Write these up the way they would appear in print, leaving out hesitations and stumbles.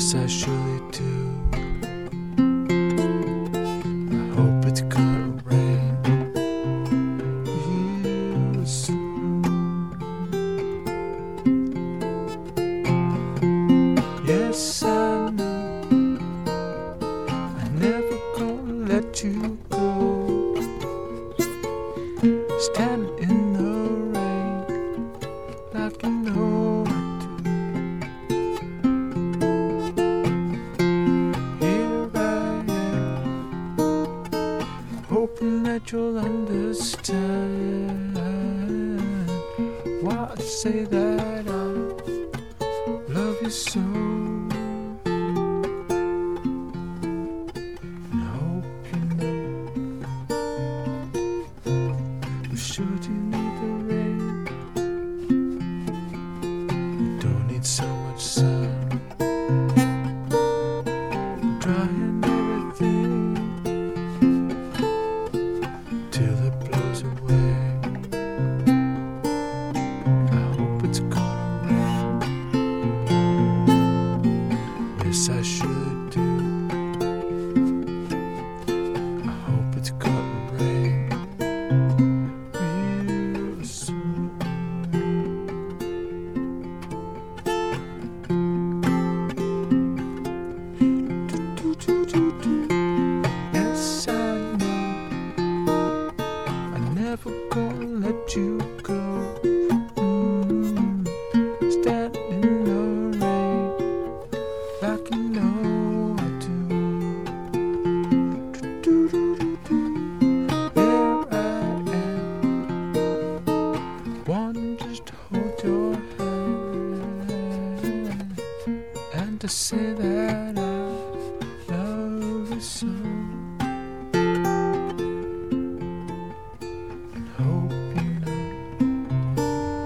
Yes, I surely do. I hope it's gonna rain real soon. Yes, I know I'm never gonna let you go. Standing in the rain like you know I do. Here I am, hoping that you'll understand why I say that I love you so. And I hope you know, should you need the rain, you don't need so much sun, drying everything till it blows away. I hope it's gonna rain. Yes, I should do. I hope it's gonna rain real soon. Yes, I know I'm never gonna let you go. Standing in the rain like you know I do. There I am, wanting just to hold your hand and to say that I love you so. And hope you know,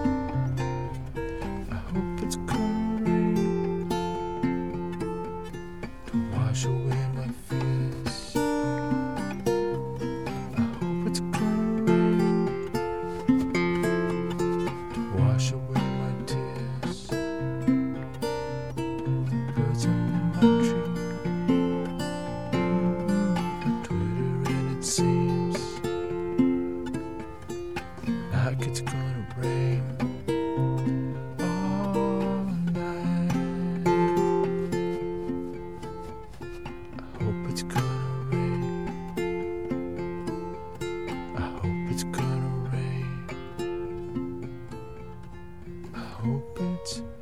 I hope it's gonna rain to wash away my fears. I hope it's gonna rain to wash away my tears. Birds on my tree are twittering, it seems like it's gonna rain all night. I hope it's gonna rain. I hope it's gonna rain. I hope it's